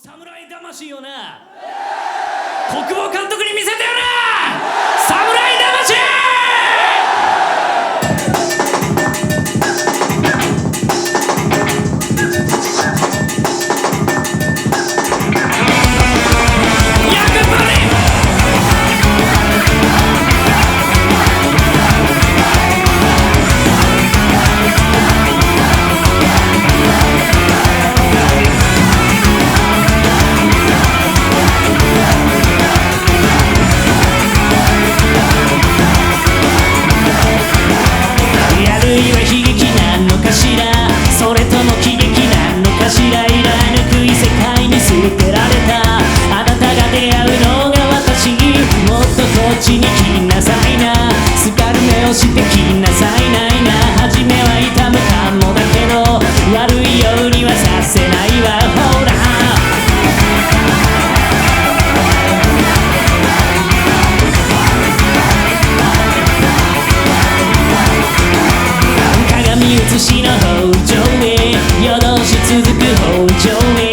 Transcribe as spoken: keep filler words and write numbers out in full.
侍魂をな、国防監督に見せてよな、侍魂。それとも喜劇なのかしら。いらぬくい世界に捨てられたあなたが出会うのが私。もっとこっちに来なさいな、スカル目をしてきなさいないな。初めは痛むかもだけど悪いようにはさせないわ。ほら鏡写しの包丁へ夜通し続く包丁へ